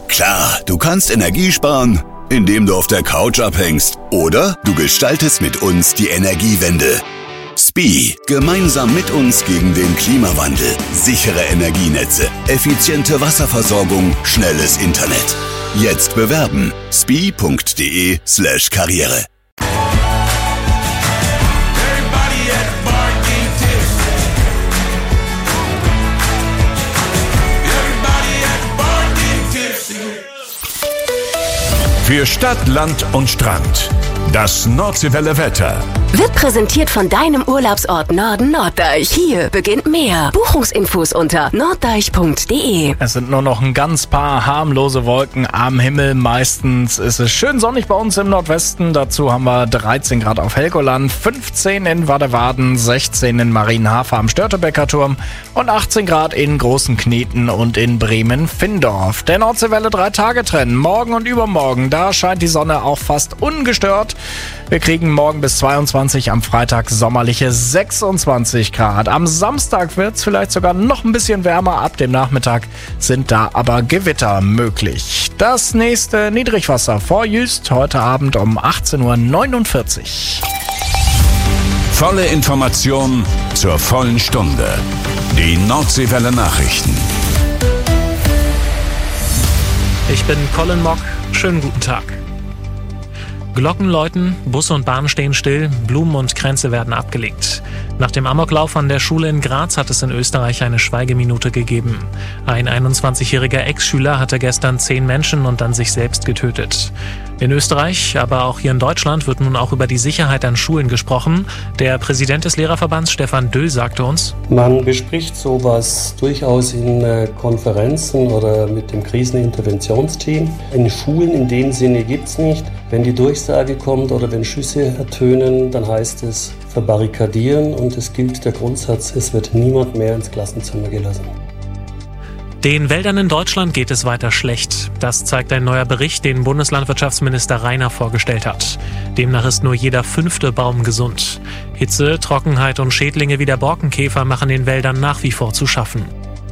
Klar, du kannst Energie sparen, indem du auf der Couch abhängst. Oder du gestaltest mit uns die Energiewende. SPIE. Gemeinsam mit uns gegen den Klimawandel. Sichere Energienetze, effiziente Wasserversorgung, schnelles Internet. Jetzt bewerben. spie.de/Karriere. Für Stadt, Land und Strand. Das Nordseewelle Wetter. Wird präsentiert von deinem Urlaubsort Norden Norddeich. Hier beginnt mehr. Buchungsinfos unter norddeich.de. Es sind nur noch ein ganz paar harmlose Wolken am Himmel. Meistens ist es schön sonnig bei uns im Nordwesten. Dazu haben wir 13 Grad auf Helgoland, 15 in Waddewaden, 16 in Marienhafer am Störtebecker Turm und 18 Grad in Großen Kneten und in Bremen-Findorf. Der Nordseewelle 3-Tage-Trend. Morgen und übermorgen, da scheint die Sonne auch fast ungestört. Wir kriegen morgen bis 22, am Freitag sommerliche 26 Grad. Am Samstag wird es vielleicht sogar noch ein bisschen wärmer. Ab dem Nachmittag sind da aber Gewitter möglich. Das nächste Niedrigwasser vor Jüst heute Abend um 18:49 Uhr. Volle Information zur vollen Stunde. Die Nordseewelle Nachrichten. Ich bin Colin Mock. Schönen guten Tag. Glocken läuten, Busse und Bahnen stehen still, Blumen und Kränze werden abgelegt. Nach dem Amoklauf an der Schule in Graz hat es in Österreich eine Schweigeminute gegeben. Ein 21-jähriger Ex-Schüler hatte gestern 10 Menschen und dann sich selbst getötet. In Österreich, aber auch hier in Deutschland wird nun auch über die Sicherheit an Schulen gesprochen. Der Präsident des Lehrerverbands, Stefan Döll, sagte uns: Man bespricht sowas durchaus in Konferenzen oder mit dem Kriseninterventionsteam. In Schulen in dem Sinne gibt es nicht. Wenn die Durchsage kommt oder wenn Schüsse ertönen, dann heißt es verbarrikadieren und es gilt der Grundsatz, es wird niemand mehr ins Klassenzimmer gelassen. Den Wäldern in Deutschland geht es weiter schlecht. Das zeigt ein neuer Bericht, den Bundeslandwirtschaftsminister Rainer vorgestellt hat. Demnach ist nur jeder 5. Baum gesund. Hitze, Trockenheit und Schädlinge wie der Borkenkäfer machen den Wäldern nach wie vor zu schaffen.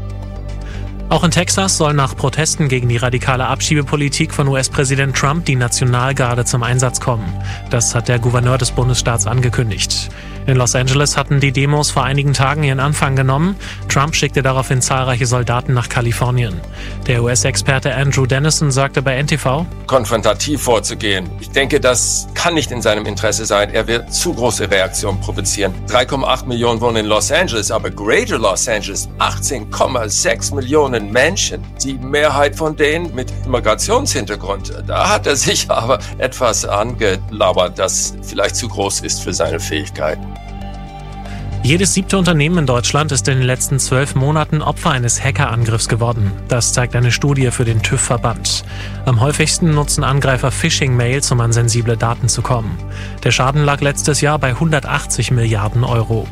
Auch in Texas soll nach Protesten gegen die radikale Abschiebepolitik von US-Präsident Trump die Nationalgarde zum Einsatz kommen. Das hat der Gouverneur des Bundesstaats angekündigt. In Los Angeles hatten die Demos vor einigen Tagen ihren Anfang genommen. Trump schickte daraufhin zahlreiche Soldaten nach Kalifornien. Der US-Experte Andrew Dennison sagte bei NTV: konfrontativ vorzugehen. Ich denke, das kann nicht in seinem Interesse sein. Er wird zu große Reaktionen provozieren. 3,8 Millionen wohnen in Los Angeles, aber Greater Los Angeles 18,6 Millionen Menschen. Die Mehrheit von denen mit Immigrationshintergrund. Da hat er sich aber etwas angelabert, das vielleicht zu groß ist für seine Fähigkeiten. Jedes 7. Unternehmen in Deutschland ist in den letzten 12 Monaten Opfer eines Hackerangriffs geworden. Das zeigt eine Studie für den TÜV-Verband. Am häufigsten nutzen Angreifer Phishing-Mails, um an sensible Daten zu kommen. Der Schaden lag letztes Jahr bei 180 Milliarden Euro.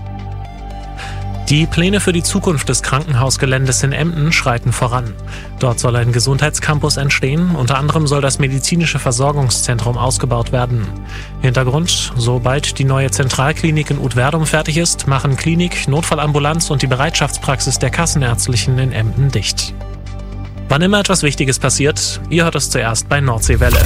Die Pläne für die Zukunft des Krankenhausgeländes in Emden schreiten voran. Dort soll ein Gesundheitscampus entstehen. Unter anderem soll das medizinische Versorgungszentrum ausgebaut werden. Hintergrund: Sobald die neue Zentralklinik in Udverdum fertig ist, machen Klinik, Notfallambulanz und die Bereitschaftspraxis der Kassenärztlichen in Emden dicht. Wann immer etwas Wichtiges passiert, ihr hört es zuerst bei Nordseewelle.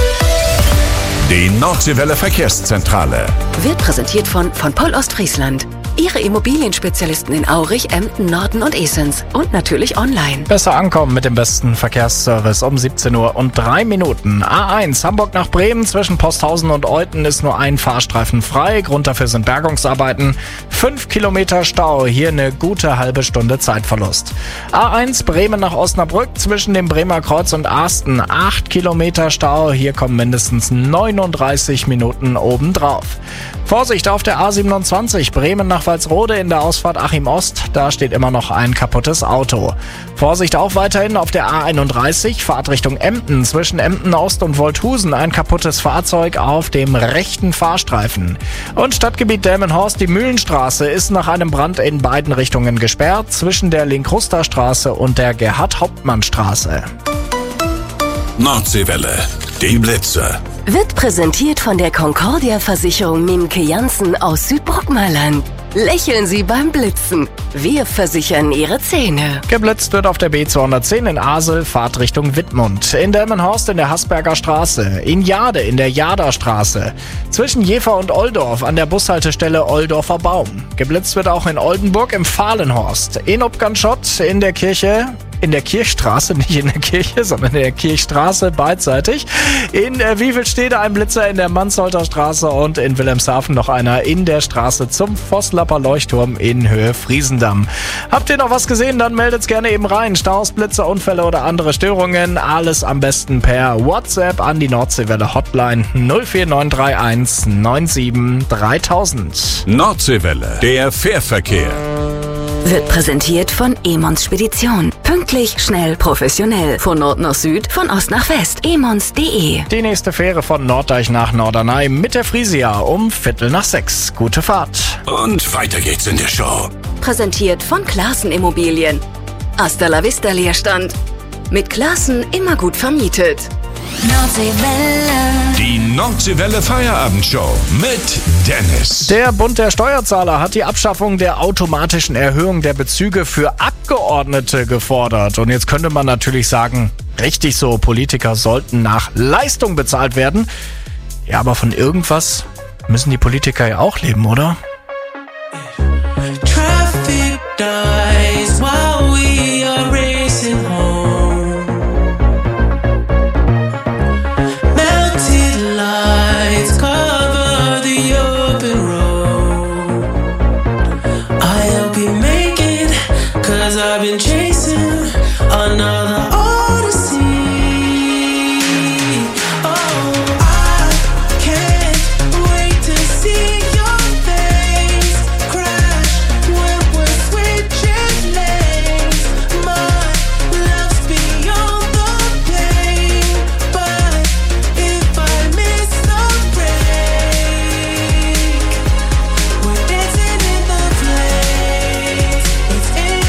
Die Nordseewelle Verkehrszentrale Wird präsentiert von Poll Ostfriesland. Ihre Immobilienspezialisten in Aurich, Emden, Norden und Esens. Und natürlich online. Besser ankommen mit dem besten Verkehrsservice um 17 Uhr und 3 Minuten. A1 Hamburg nach Bremen zwischen Posthausen und Euthen ist nur ein Fahrstreifen frei. Grund dafür sind Bergungsarbeiten. 5 Kilometer Stau, hier eine gute halbe Stunde Zeitverlust. A1 Bremen nach Osnabrück zwischen dem Bremer Kreuz und Asten. 8 Kilometer Stau, hier kommen mindestens 39 Minuten obendrauf. Vorsicht auf der A27 Bremen nach Walsrode in der Ausfahrt Achim Ost, da steht immer noch ein kaputtes Auto. Vorsicht auch weiterhin auf der A31, Fahrt Richtung Emden, zwischen Emden Ost und Wolthusen ein kaputtes Fahrzeug auf dem rechten Fahrstreifen. Und Stadtgebiet Delmenhorst, die Mühlenstraße ist nach einem Brand in beiden Richtungen gesperrt, zwischen der Linkrusterstraße und der Gerhard-Hauptmann-Straße. Nordseewelle, die Blitze. Wird präsentiert von der Concordia-Versicherung Mimke Janssen aus Südbrockmaland. Lächeln Sie beim Blitzen. Wir versichern Ihre Zähne. Geblitzt wird auf der B210 in Asel, Fahrtrichtung Wittmund. In Delmenhorst in der Hasberger Straße. In Jade in der Jaderstraße. Zwischen Jever und Oldorf an der Bushaltestelle Oldorfer Baum. Geblitzt wird auch in Oldenburg im Fahlenhorst. In Obganschott in der Kirche. In der Kirchstraße, nicht in der Kirche, sondern in der Kirchstraße beidseitig. In Wievelstede ein Blitzer in der Mansholter Straße und in Wilhelmshaven noch einer in der Straße zum Vosslapper Leuchtturm in Höhe Friesendamm. Habt ihr noch was gesehen? Dann meldet's gerne eben rein. Staus, Blitze, Unfälle oder andere Störungen. Alles am besten per WhatsApp an die Nordseewelle Hotline 04931 97 3000. Nordseewelle, der Fährverkehr. Wird präsentiert von Emons Spedition. Pünktlich, schnell, professionell. Von Nord nach Süd, von Ost nach West. emons.de. Die nächste Fähre von Norddeich nach Norderney mit der Frisia um 5:45. Gute Fahrt. Und weiter geht's in der Show. Präsentiert von Classen Immobilien. Hasta la Vista Leerstand. Mit Classen immer gut vermietet. Nordseewelle. Die Nordseewelle Feierabendshow mit Dennis. Der Bund der Steuerzahler hat die Abschaffung der automatischen Erhöhung der Bezüge für Abgeordnete gefordert. Und jetzt könnte man natürlich sagen, richtig so, Politiker sollten nach Leistung bezahlt werden. Ja, aber von irgendwas müssen die Politiker ja auch leben, oder? Traffic dies while we are racing home. I've been chasing another odyssey. Oh, I can't wait to see your face crash when we're switching lanes. My love's beyond the pain, but if I miss the break, we're dancing in the flames. It's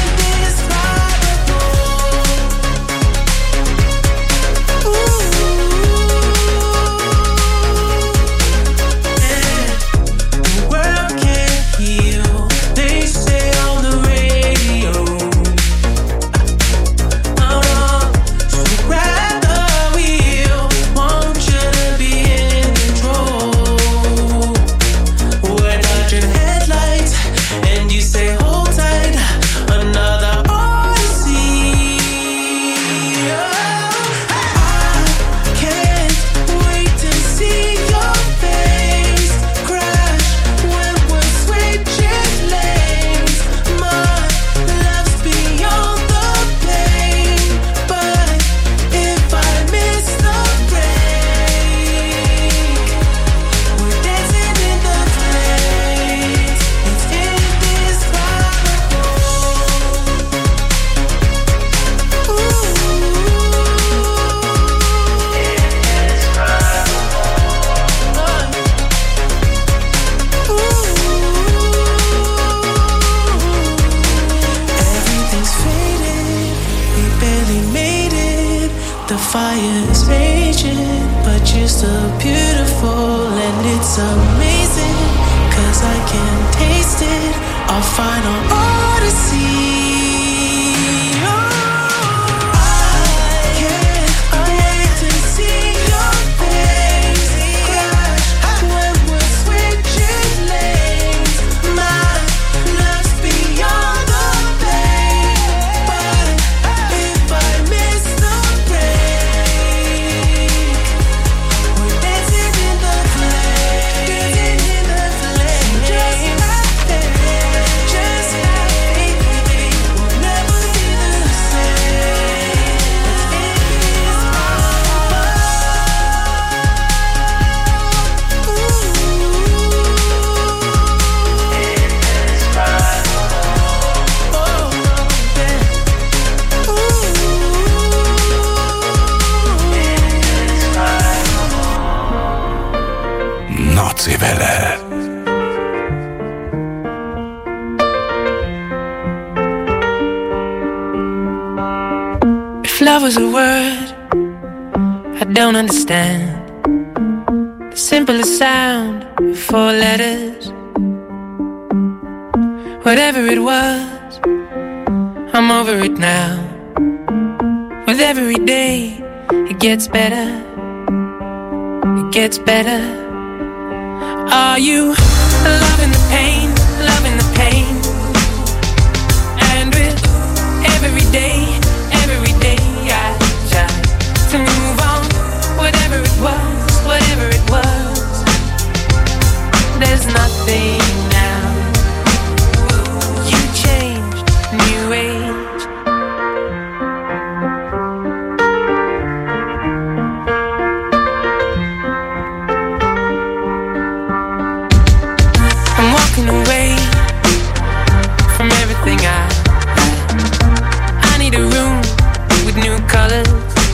fire's raging, but you're so beautiful and it's amazing, 'cause I can taste it, our final odyssey. Nordseewelle. If love was a word I don't understand, the simplest sound, 4 letters. Whatever it was, I'm over it now. With every day, it gets better. It gets better. Are you loving the pain, loving the pain? And with every day I try to move on. Whatever it was, there's nothing now. You changed, new age. I'm walking away from everything I need a room with new colors.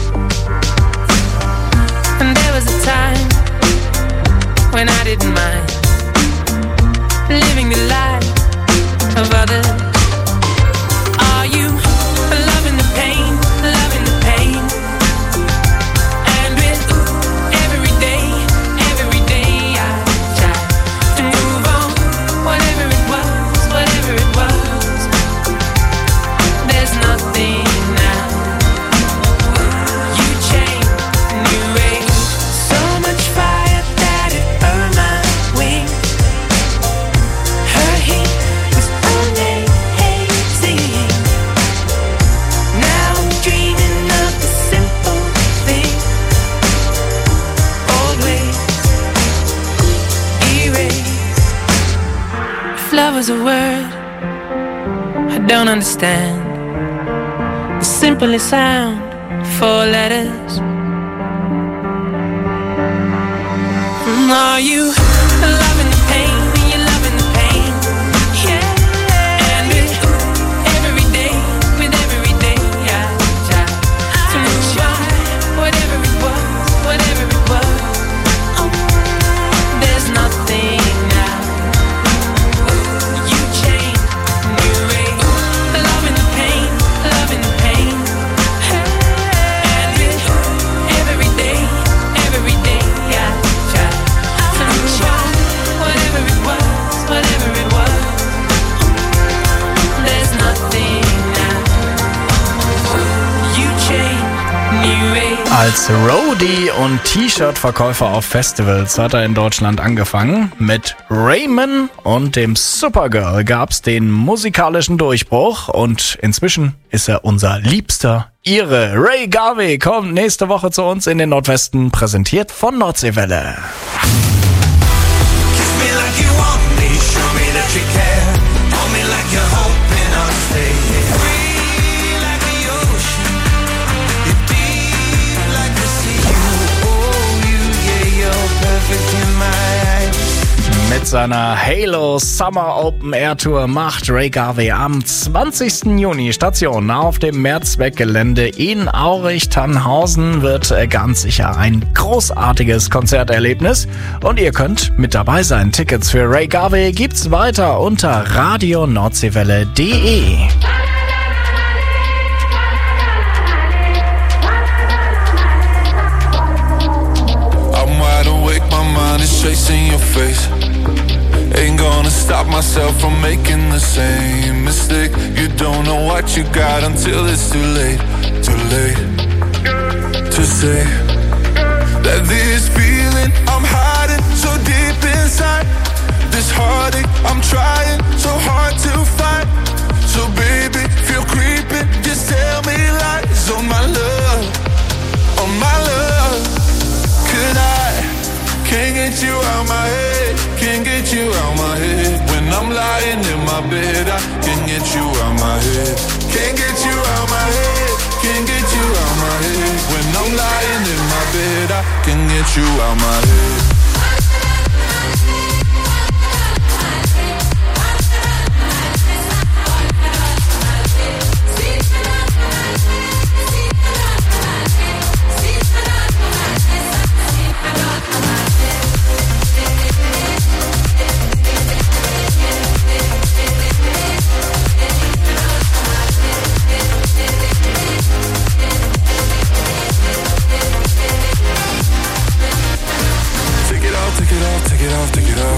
And there was a time when I didn't mind living the life of others. Are you loving the pain, loving the pain? And with every day I try to move on. Whatever it was, there's nothing now. You changed, new age. So much fire that it burned my wings. Her heat was amazing. Now I'm dreaming of the simple thing. Old ways erased. If love was a word I don't understand, the simplest sound, 4 letters. Are you loving the pain? Are you loving the pain? Yeah. And with every day I try to move on. Whatever it was, there's nothing now. You changed, new age. Loving the pain, loving the pain. And with every day I try to move on. Whatever it was, there's nothing now. You changed, new age. Als Roadie und T-Shirt-Verkäufer auf Festivals hat er in Deutschland angefangen. Mit Raymond und dem Supergirl gab's den musikalischen Durchbruch und inzwischen ist er unser liebster Ire. Ray Garvey kommt nächste Woche zu uns in den Nordwesten, präsentiert von Nordseewelle. Kiss me like you want me, show me that you care. Hold me like you're hoping I'll stay here. Free like the ocean, you're deep like the sea. Oh, you're perfect in my eyes. Mit seiner Halo Summer Open Air Tour macht Ray Garvey am 20. Juni Station auf dem Mehrzweckgelände in Aurich-Tannhausen. Wird ganz sicher ein großartiges Konzerterlebnis und ihr könnt mit dabei sein. Tickets für Ray Garvey gibt's weiter unter radionordsewelle.de. I'm wide awake, my mind is chasing your face. Ain't gonna stop myself from making the same mistake. You don't know what you got until it's too late to say that this feeling I'm hiding so deep inside, this heartache I'm trying so hard to fight. So baby, feel creeping, just tell me lies on my love, on my love. Can't get you out my head, can't get you out my head. When I'm lying in my bed, I can't get you out my head. Can't get you out my head, can't get you out my head. When I'm lying in my bed, I can't get you out my head. Take it off,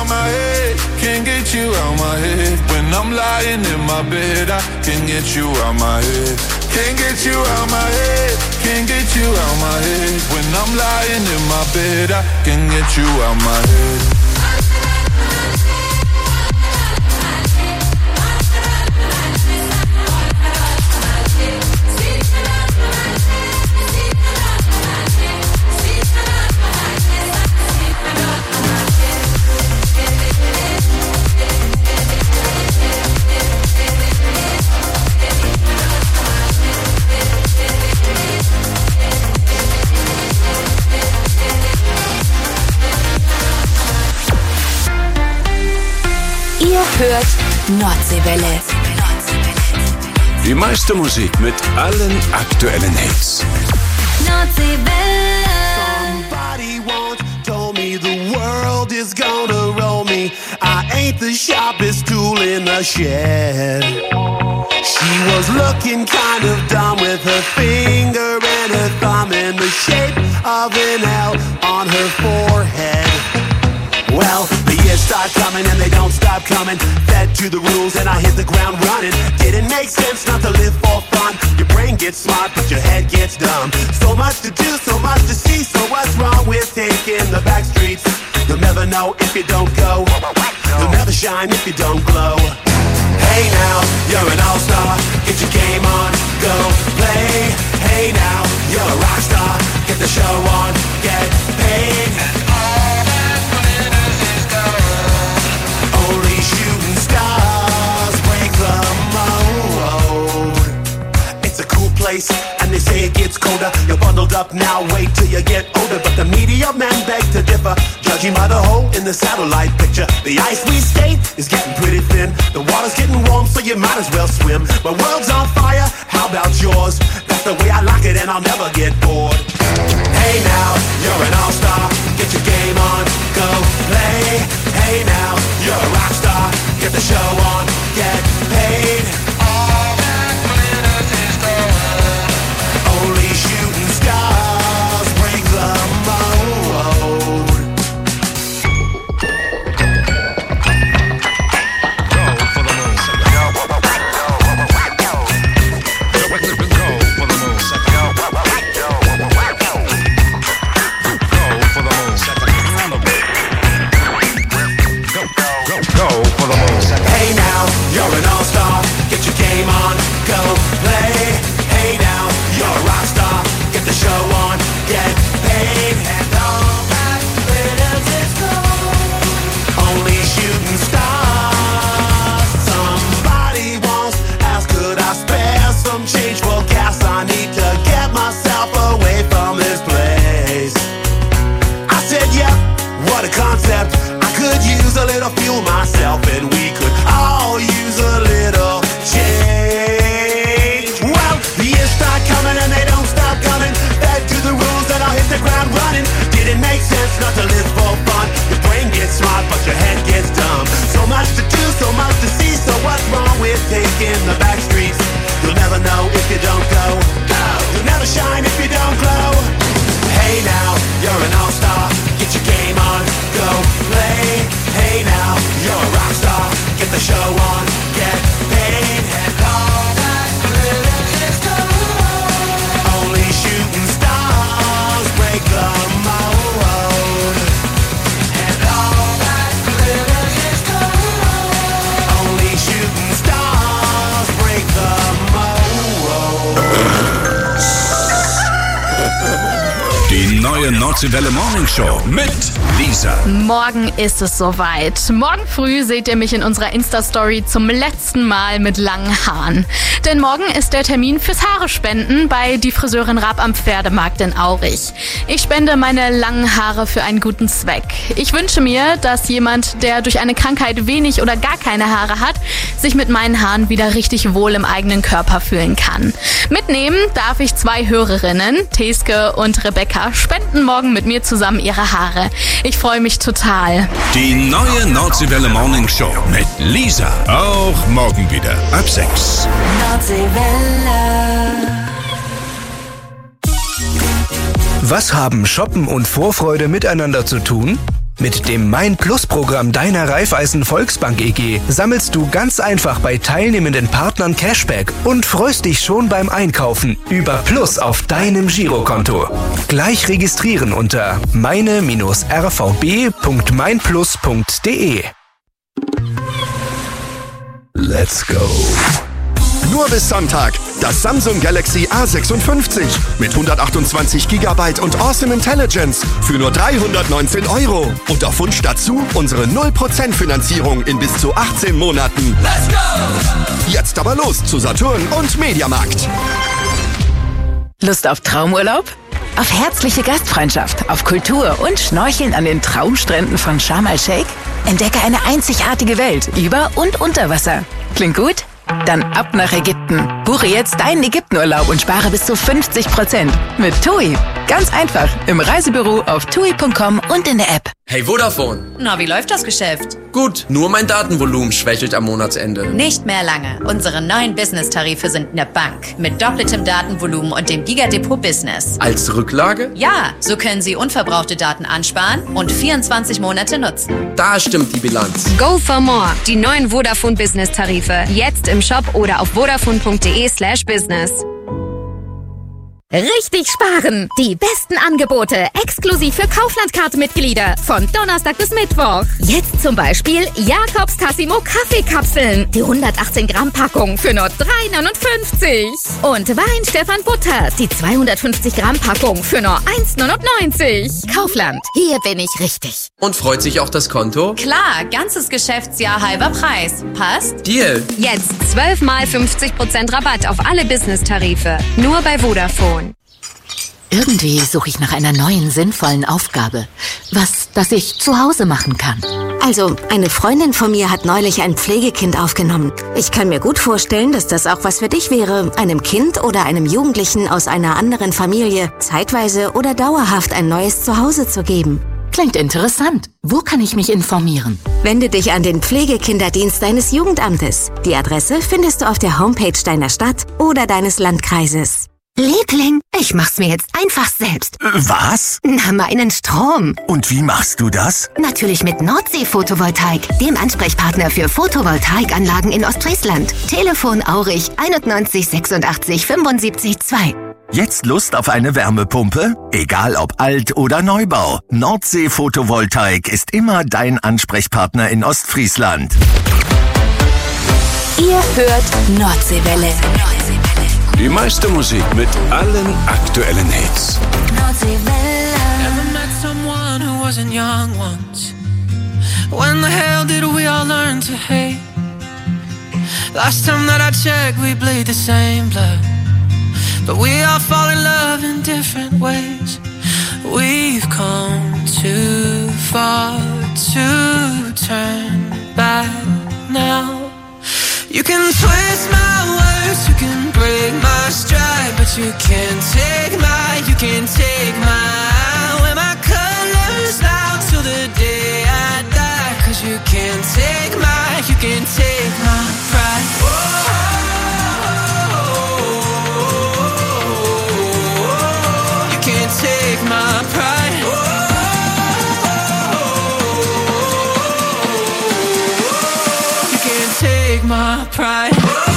out my head, can't get you out my head. When I'm lying in my bed, I can't get you out my head. Can't get you out my head, can't get you out my head. When I'm lying in my bed, I can't get you out my head. Hört Nordseewelle. Die meiste Musik mit allen aktuellen Hits. Nordseewelle. Somebody once told me the world is gonna roll me. I ain't the sharpest tool in the shed. She was looking kind of dumb with her finger and her thumb in the shape of an L on her forehead. Well, the years start coming and they don't stop coming. Fed to the rules and I hit the ground running. Didn't make sense not to live for fun. Your brain gets smart but your head gets dumb. So much to do, so much to see. So what's wrong with taking the back streets? You'll never know if you don't go. You'll never shine if you don't glow. Hey now, you're an all-star. Get your game on, go play. Hey now, you're a rock star. Get the show on, get paid. Only shooting stars break the mold. It's a cool place, and they say it gets colder. You're bundled up now, wait till you get older. But the media men beg to differ, judging by the hole in the satellite picture. The ice we skate is getting pretty thin. The water's getting warm, so you might as well swim. My world's on fire, how about yours? That's the way I like it, and I'll never get bored. Hey now, you're an all-star. Get your game on, go play. Hey now, you're a rock star. Get the show on, get paid. All that glitters is gold. Only shooting stars break the mold. Go for the moon. Go for the moon. Hey now, you're an all-star. Get your game on, go play. Hey now, you're a rock star. Get the show on, get paid. And all that glitters is gold. Only shooting stars. Somebody once asked, could I spare some change for gas? I need to get myself away from this place. I said, yeah, what a concept. I could use a little fuel myself, and we could all use a little change. Well, the years start coming and they don't stop coming. Back to the rules and I'll hit the ground running. Didn't make sense not to live for fun. Your brain gets smart but your head gets dumb. So much to do, so much to see. So what's wrong with taking the back streets? You'll never know if you don't go. You'll never shine if you don't glow. Hey now, you're an all-star. Get your game on, go play. Hey now, you're a rock star. Get the show on, get paid. And all that glitters is gold. Only shooting stars break the mold. And all that glitters is gold. Only shooting stars break the mold. Die neue Nordseewelle Morning Show mit Lisa. Morgen ist es soweit. Morgen früh seht ihr mich in unserer Insta-Story zum letzten Mal mit langen Haaren. Denn morgen ist der Termin fürs Haare spenden bei die Friseurin Raab am Pferdemarkt in Aurich. Ich spende meine langen Haare für einen guten Zweck. Ich wünsche mir, dass jemand, der durch eine Krankheit wenig oder gar keine Haare hat, sich mit meinen Haaren wieder richtig wohl im eigenen Körper fühlen kann. Mitnehmen darf ich 2 Hörerinnen, Teske und Rebecca, spenden morgen mit mir zusammen ihre Haare. Ich freue mich total. Die neue Nordseewelle Morning Show mit Lisa. Auch morgen wieder ab 6. Was haben Shoppen und Vorfreude miteinander zu tun? Mit dem Mein-Plus-Programm deiner Raiffeisen Volksbank EG sammelst du ganz einfach bei teilnehmenden Partnern Cashback und freust dich schon beim Einkaufen über Plus auf deinem Girokonto. Gleich registrieren unter meine-rvb.meinplus.de. Let's go. Nur bis Sonntag das Samsung Galaxy A56 mit 128 GB und Awesome Intelligence für nur 319 €. Und auf Wunsch dazu unsere 0% Finanzierung in bis zu 18 Monaten. Let's go! Jetzt aber los zu Saturn und Mediamarkt. Lust auf Traumurlaub? Auf herzliche Gastfreundschaft, auf Kultur und Schnorcheln an den Traumstränden von Sharm el-Sheikh? Entdecke eine einzigartige Welt über und unter Wasser. Klingt gut? Dann ab nach Ägypten. Buche jetzt deinen Ägyptenurlaub und spare bis zu 50% mit TUI. Ganz einfach im Reisebüro auf tui.com und in der App. Hey Vodafone. Na, wie läuft das Geschäft? Gut, nur mein Datenvolumen schwächelt am Monatsende. Nicht mehr lange. Unsere neuen Business-Tarife sind eine Bank. Mit doppeltem Datenvolumen und dem Gigadepot Business. Als Rücklage? Ja, so können Sie unverbrauchte Daten ansparen und 24 Monate nutzen. Da stimmt die Bilanz. Go for more. Die neuen Vodafone Business-Tarife. Jetzt im Shop oder auf vodafone.de/business. Richtig sparen! Die besten Angebote exklusiv für Kaufland-Card-Mitglieder von Donnerstag bis Mittwoch. Jetzt zum Beispiel Jakobs Tassimo Kaffeekapseln, die 118 Gramm Packung für nur 3,59. Und Wein Stefan Butter, die 250 Gramm Packung für nur 1,99. Kaufland, hier bin ich richtig. Und freut sich auch das Konto? Klar, ganzes Geschäftsjahr halber Preis. Passt? Deal. Jetzt 12 mal 50% Rabatt auf alle Business-Tarife. Nur bei Vodafone. Irgendwie suche ich nach einer neuen, sinnvollen Aufgabe. Was, das ich zu Hause machen kann. Also, eine Freundin von mir hat neulich ein Pflegekind aufgenommen. Ich kann mir gut vorstellen, dass das auch was für dich wäre, einem Kind oder einem Jugendlichen aus einer anderen Familie zeitweise oder dauerhaft ein neues Zuhause zu geben. Klingt interessant. Wo kann ich mich informieren? Wende dich an den Pflegekinderdienst deines Jugendamtes. Die Adresse findest du auf der Homepage deiner Stadt oder deines Landkreises. Liebling, ich mach's mir jetzt einfach selbst. Was? Na, meinen Strom. Und wie machst du das? Natürlich mit Nordsee Photovoltaik, dem Ansprechpartner für Photovoltaikanlagen in Ostfriesland. Telefon Aurich 91 86 75 2. Jetzt Lust auf eine Wärmepumpe? Egal ob alt oder Neubau. Nordsee Photovoltaik ist immer dein Ansprechpartner in Ostfriesland. Ihr hört Nordseewelle. Die meiste Musik mit allen aktuellen Hits. Never met someone who wasn't young once. When the hell did we all learn to hate? Last time that I checked, we bleed the same blood. But we all fall in love in different ways. We've come too far to turn back now. You can twist my words, you can break my stride, but you can't take my, wear my colors out till the day I die. Cause you can't take my pride. You can't take my pride. You can't take my pride.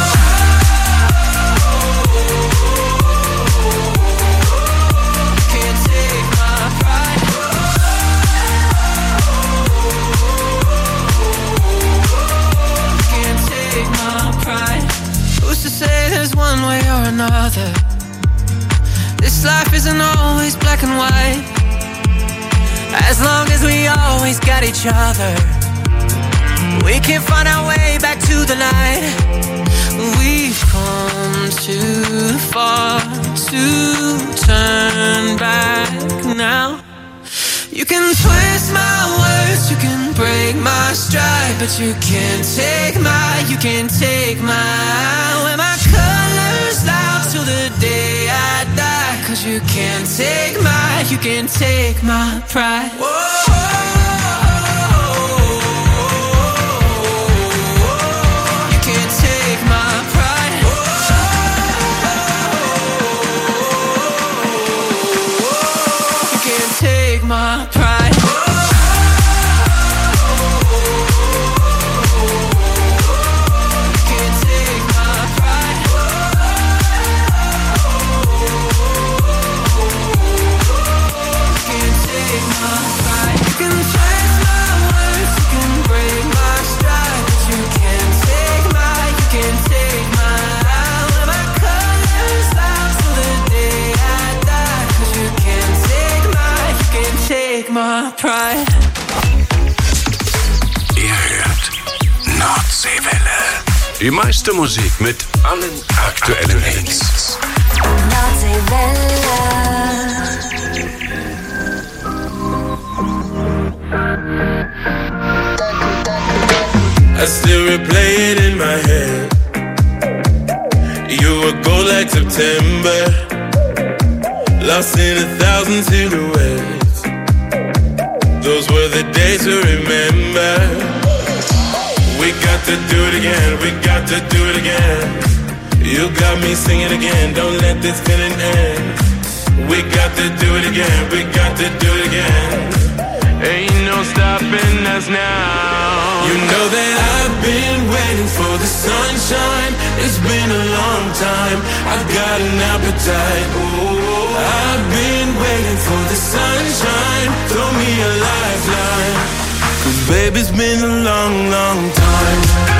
Say there's one way or another. This life isn't always black and white. As long as we always got each other, we can find our way back to the light. We've come too far to turn back now. You can twist my words, you can break my stride, but you can't take my, wear my colors out till the day I die. Cause you can't take my pride. You can't take my pride. You can't take my pride. my pride. Ihr hört Nordseewelle. Die meiste Musik mit allen aktuellen Hits. I still replay it in my head. You were gold like September, lost in 1,000 silhouettes. Those were the days to remember. We got to do it again, we got to do it again. You got me singing again, don't let this feeling end. We got to do it again, we got to do it again. Ain't no stopping us now. You know that I've been waiting for the sunshine. It's been a long time, I've got an appetite. Oh, I've been waiting for the sunshine. Throw me a lifeline, 'cause baby, it's been a long, long time.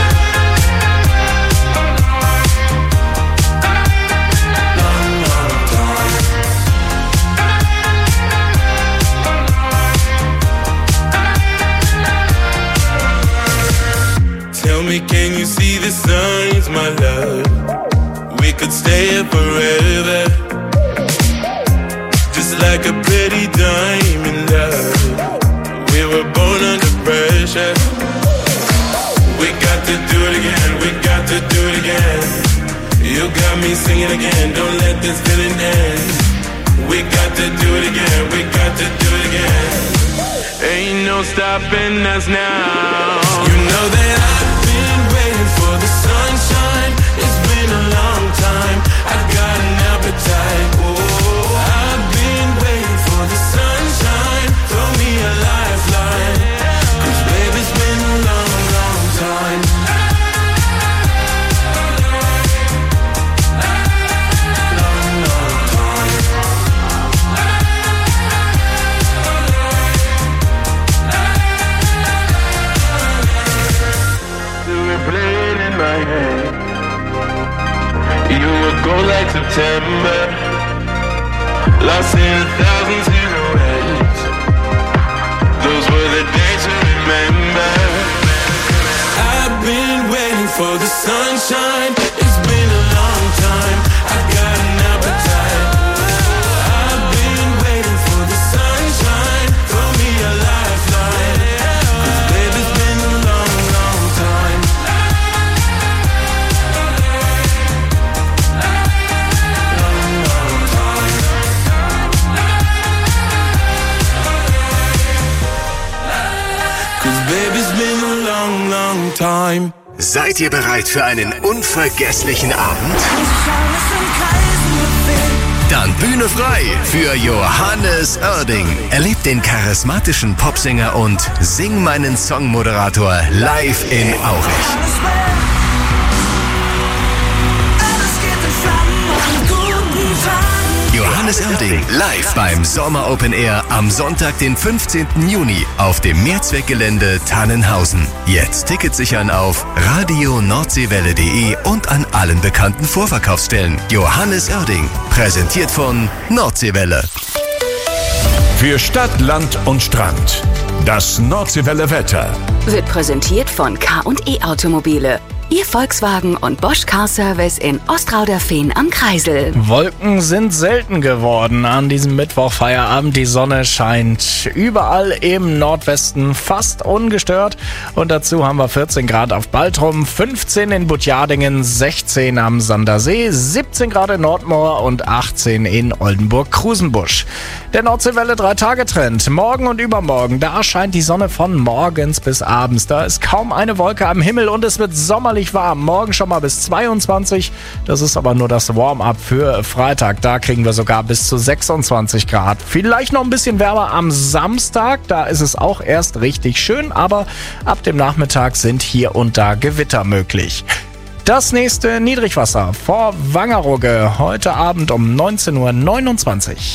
Tell me, can you see the signs, my love? We could stay here forever, just like a pretty diamond, love. We were born under pressure. We got to do it again, we got to do it again. You got me singing again, don't let this feeling end. We got to do it again, we got to do it again. Ain't no stopping us now. You know that I've been waiting for the sunshine. It's been a long time, I've got an appetite. Oh, I've been waiting for the sunshine. Throw me a lifeline, 'cause baby, it's been a long, long time. Long, long time. Play it in my head. You would go like September, lost in 1,000 silhouettes. Those were the days to remember. I've been waiting for the sunshine. It's been a long time, I've got an appetite. I've been waiting for the sunshine. Throw me a lifeline, 'cause baby, it's been a long, long time. Long, long time. Seid ihr bereit für einen unvergesslichen Abend? Dann Bühne frei für Johannes Oerding. Erlebt den charismatischen Popsänger und Sing meinen Song-Moderator live in Aurich. Johannes Oerding live beim Sommer Open Air am Sonntag, den 15. Juni auf dem Mehrzweckgelände Tannenhausen. Jetzt Tickets sichern auf radionordseewelle.de und an allen bekannten Vorverkaufsstellen. Johannes Oerding, präsentiert von Nordseewelle. Für Stadt, Land und Strand. Das Nordseewelle Wetter Wird präsentiert von K&E Automobile. Ihr Volkswagen und Bosch Car Service in Ostrauderfehn am Kreisel. Wolken sind selten geworden an diesem Mittwochfeierabend. Die Sonne scheint überall im Nordwesten fast ungestört. Und dazu haben wir 14 Grad auf Baltrum, 15 in Butjadingen, 16 am Sandersee, 17 Grad in Nordmoor und 18 in Oldenburg-Krusenbusch. Der Nordseewelle 3-Tage-Trend. Morgen und übermorgen, da scheint die Sonne von morgens bis abends. Da ist kaum eine Wolke am Himmel und es wird sommerlich warm. Morgen schon mal bis 22. Das ist aber nur das Warm-up für Freitag. Da kriegen wir sogar bis zu 26 Grad. Vielleicht noch ein bisschen wärmer am Samstag. Da ist es auch erst richtig schön. Aber ab dem Nachmittag sind hier und da Gewitter möglich. Das nächste Niedrigwasser vor Wangerooge. Heute Abend um 19:29 Uhr.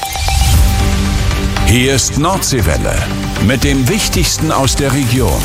Hier ist Nordseewelle mit dem Wichtigsten aus der Region.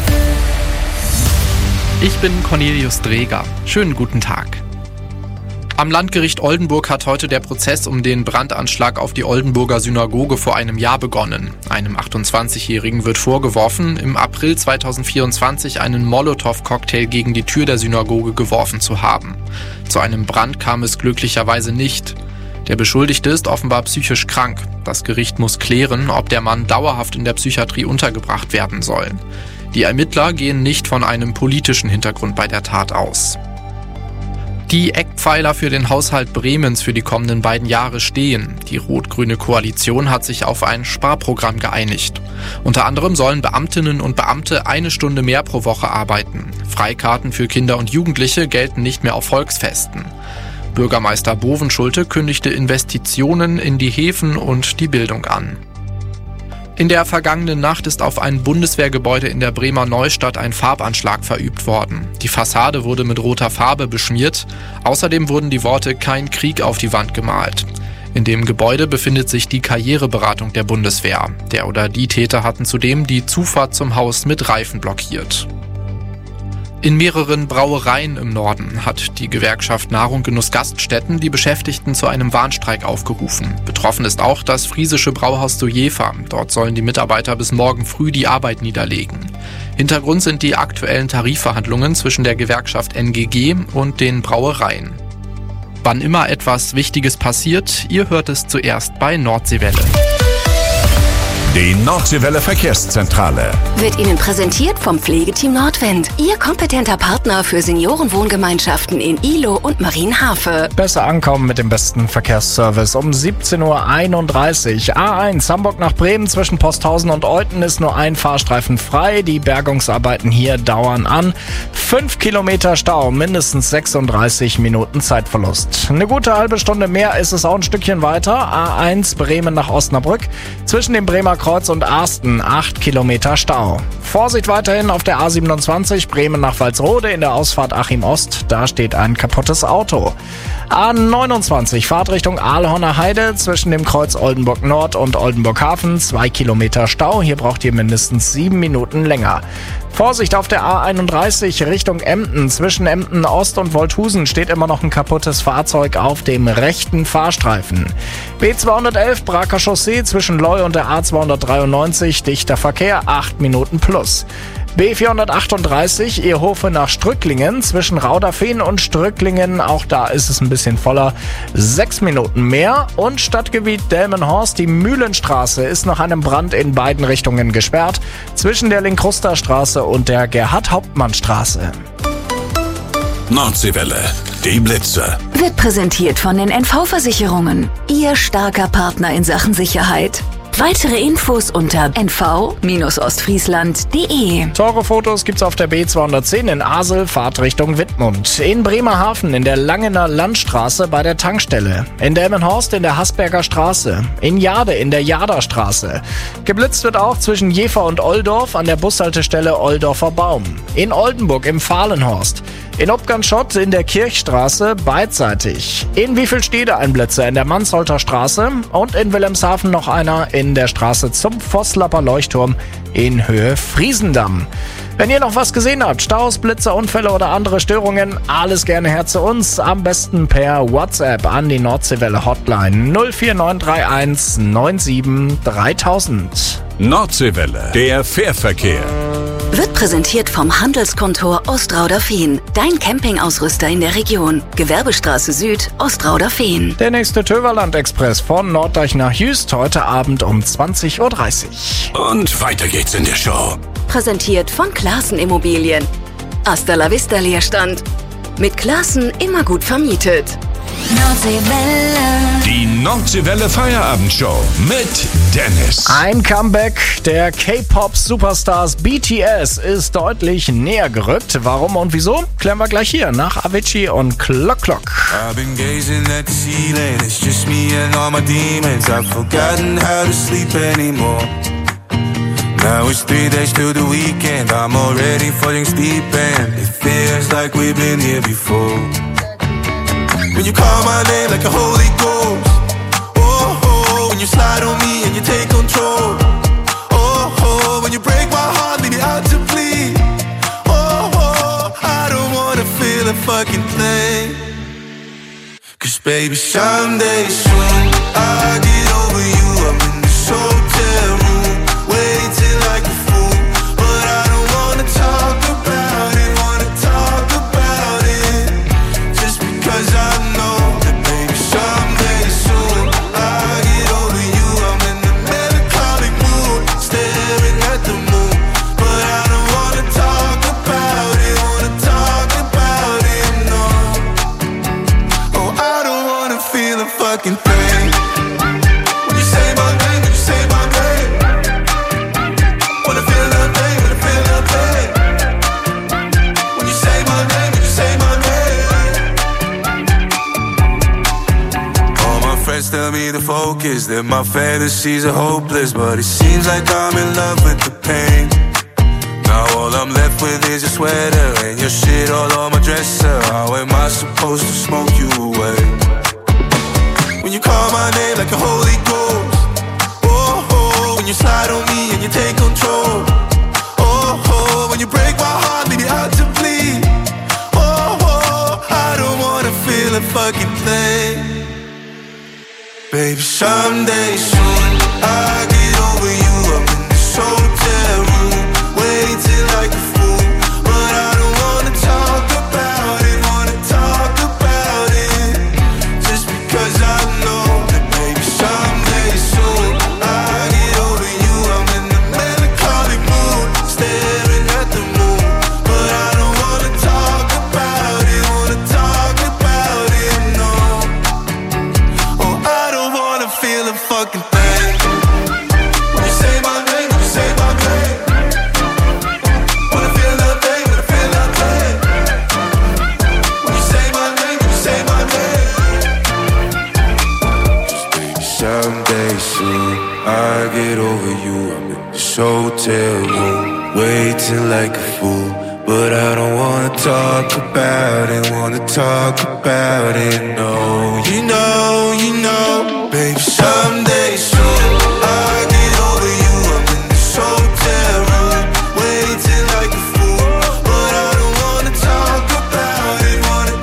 Ich bin Cornelius Dreger. Schönen guten Tag. Am Landgericht Oldenburg hat heute der Prozess um den Brandanschlag auf die Oldenburger Synagoge vor einem Jahr begonnen. Einem 28-Jährigen wird vorgeworfen, im April 2024 einen Molotow-Cocktail gegen die Tür der Synagoge geworfen zu haben. Zu einem Brand kam es glücklicherweise nicht. Der Beschuldigte ist offenbar psychisch krank. Das Gericht muss klären, ob der Mann dauerhaft in der Psychiatrie untergebracht werden soll. Die Ermittler gehen nicht von einem politischen Hintergrund bei der Tat aus. Die Eckpfeiler für den Haushalt Bremens für die kommenden 2 Jahre stehen. Die rot-grüne Koalition hat sich auf ein Sparprogramm geeinigt. Unter anderem sollen Beamtinnen und Beamte 1 Stunde mehr pro Woche arbeiten. Freikarten für Kinder und Jugendliche gelten nicht mehr auf Volksfesten. Bürgermeister Bovenschulte kündigte Investitionen in die Häfen und die Bildung an. In der vergangenen Nacht ist auf ein Bundeswehrgebäude in der Bremer Neustadt ein Farbanschlag verübt worden. Die Fassade wurde mit roter Farbe beschmiert. Außerdem wurden die Worte "Kein Krieg" auf die Wand gemalt. In dem Gebäude befindet sich die Karriereberatung der Bundeswehr. Der oder die Täter hatten zudem die Zufahrt zum Haus mit Reifen blockiert. In mehreren Brauereien im Norden hat die Gewerkschaft Nahrung Genuss Gaststätten die Beschäftigten zu einem Warnstreik aufgerufen. Betroffen ist auch das friesische Brauhaus Sojefa. Dort sollen die Mitarbeiter bis morgen früh die Arbeit niederlegen. Hintergrund sind die aktuellen Tarifverhandlungen zwischen der Gewerkschaft NGG und den Brauereien. Wann immer etwas Wichtiges passiert, ihr hört es zuerst bei Nordseewelle. Die Nordseewelle Verkehrszentrale Wird Ihnen präsentiert vom Pflegeteam Nordwind. Ihr kompetenter Partner für Seniorenwohngemeinschaften in Ihlow und Marienhafe. Besser ankommen mit dem besten Verkehrsservice um 17.31 Uhr. A1 Hamburg nach Bremen zwischen Posthausen und Euthen ist nur ein Fahrstreifen frei. Die Bergungsarbeiten hier dauern an. 5 Kilometer Stau, mindestens 36 Minuten Zeitverlust. Eine gute halbe Stunde mehr ist es auch ein Stückchen weiter. A1 Bremen nach Osnabrück zwischen dem Bremer Kreuz und Arsten 8 Kilometer Stau. Vorsicht weiterhin auf der A27 Bremen nach Walsrode in der Ausfahrt Achim Ost. Da steht ein kaputtes Auto. A29 Fahrtrichtung Aalhorner Heide zwischen dem Kreuz Oldenburg Nord und Oldenburg Hafen 2 Kilometer Stau. Hier braucht ihr mindestens 7 Minuten länger. Vorsicht auf der A31 Richtung Emden. Zwischen Emden Ost und Wolthusen steht immer noch ein kaputtes Fahrzeug auf dem rechten Fahrstreifen. B211 Braker Chaussee zwischen Leu und der A293 dichter Verkehr 8 Minuten plus. B438 Ehofe nach Strücklingen zwischen Rauderfehn und Strücklingen, auch da ist es ein bisschen voller, 6 Minuten mehr. Und Stadtgebiet Delmenhorst, die Mühlenstraße ist nach einem Brand in beiden Richtungen gesperrt, zwischen der Linkrusterstraße und der Gerhard-Hauptmann-Straße. Nordseewelle, die Blitze. Wird präsentiert von den NV-Versicherungen. Ihr starker Partner in Sachen Sicherheit. Weitere Infos unter nv-ostfriesland.de. Teure Fotos gibt's auf der B210 in Asel, Fahrtrichtung Wittmund. In Bremerhaven in der Langener Landstraße bei der Tankstelle. In Delmenhorst in der Hasberger Straße. In Jade in der Jaderstraße. Geblitzt wird auch zwischen Jever und Oldorf an der Bushaltestelle Oldorfer Baum. In Oldenburg im Fahlenhorst. In Obganschott in der Kirchstraße beidseitig. In Wiefelstede ein Blitzer in der Mansholter Straße und in Wilhelmshaven noch einer in der Straße zum Vosslapper Leuchtturm in Höhe Friesendamm. Wenn ihr noch was gesehen habt, Staus, Blitzer, Unfälle oder andere Störungen, alles gerne her zu uns. Am besten per WhatsApp an die Nordseewelle Hotline 04931 97 3000. Nordseewelle, der Fährverkehr. Wird präsentiert vom Handelskontor Ostrauder-Fehn. Dein Campingausrüster in der Region. Gewerbestraße Süd, Ostrauder-Fehn. Der nächste Töverland-Express von Norddeich nach Jüst heute Abend um 20.30 Uhr. Und weiter geht's in der Show. Präsentiert von Klaassen Immobilien. Hasta la Vista Leerstand. Mit Klaassen immer gut vermietet. Nordseewelle. Die Nordseewelle Feierabendshow mit Dennis. Ein Comeback der K-Pop-Superstars BTS ist deutlich näher gerückt. Warum und wieso? Klären wir gleich hier nach Avicii und Clock Clock. I've been gazing at the ceiling. It's just me and all my demons. I've forgotten how to sleep anymore. Now it's 3 days till the weekend. I'm already falling deep and it feels like we've been here before. When you call my name like a Holy Ghost. Oh, oh, when you slide on me and you take control. Oh, oh, when you break my heart, leave me out to bleed. Oh, oh, I don't wanna feel a fucking thing. Baby, someday soon I'll get over you. I'm in this hotel room, waiting like a fool, but I don't wanna talk about it, just because I know that baby, someday soon I'll get over you. I'm in the melancholic mood, staring at the moon, but I don't wanna talk about it, no. Oh, I don't wanna feel a fucking thing. When you say my name, when you say my name, wanna feel nothing, wanna feel nothing. When you say my name, when you say my name. All my friends tell me to focus, that my fantasies are hopeless, but it seems like I'm in love with the pain. Now all I'm left with is your sweater and your shit all on my dresser. How am I supposed to smoke you away? When you call my name like a holy ghost, oh, oh, when you slide on me and you take control, oh, oh, when you break my heart, leave me out to bleed, oh, oh, I don't wanna feel a fucking thing. Baby, someday soon I'll get over you. I'm in this hotel room, waiting like a fool, but I don't wanna talk about it, just because I know that baby, someday soon I'll get over you. I'm in the melancholic mood, staring at the moon, but I don't wanna talk about it, no. Oh, I don't wanna feel a fucking thing. When you say my name, when you say my name, wanna feel nothing, wanna feel nothing. When you say my name, when you say my name. Just baby, someday soon I'll get over you. I'm in this hotel room, waiting like a fool, but I don't wanna talk about it, no. You know, baby, someday soon I'll get over you. I'm in this hotel room, waiting like a fool, but I don't wanna talk about it,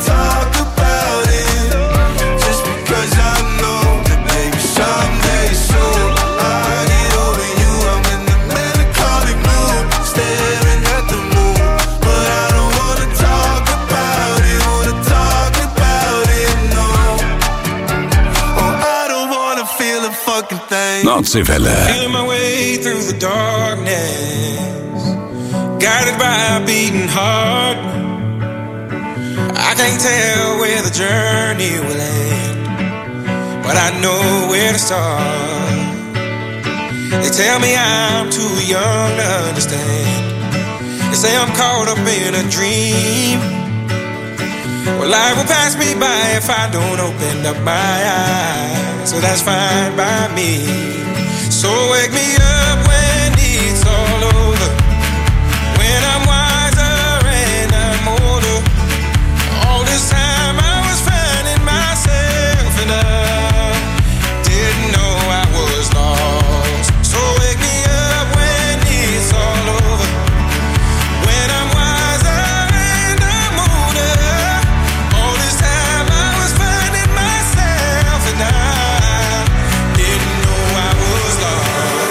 just because I know that baby, someday soon I'll get over you. I'm in the melancholic mood, staring at the moon, but I don't wanna talk about it, no. Oh, I don't wanna feel a fucking thing. Nordseewelle. Feeling my way through the darkness, guided by a beating heart. I can't tell where the journey will end, but I know where to start. They tell me I'm too young to understand. They say I'm caught up in a dream. Well, life will pass me by if I don't open up my eyes, so that's fine by me. So wake me up when it's all over, when I'm wiser and I'm older. All this time I was finding myself and I didn't know I was lost. So wake me up when it's all over, when I'm wiser and I'm older. All this time I was finding myself and I didn't know I was lost.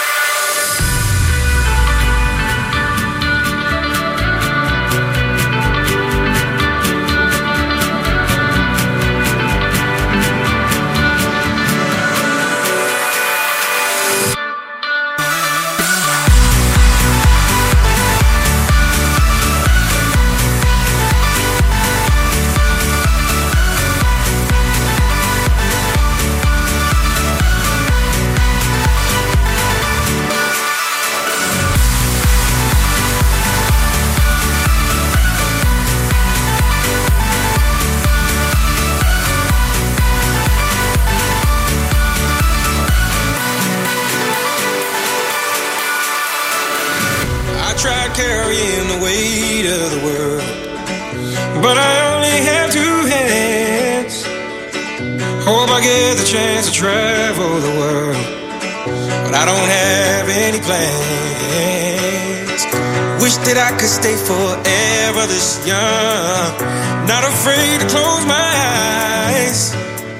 tried carrying the weight of the world, but I only have two hands. Hope I get the chance to travel the world, but I don't have any plans. Wish that I could stay forever this young, not afraid to close my eyes.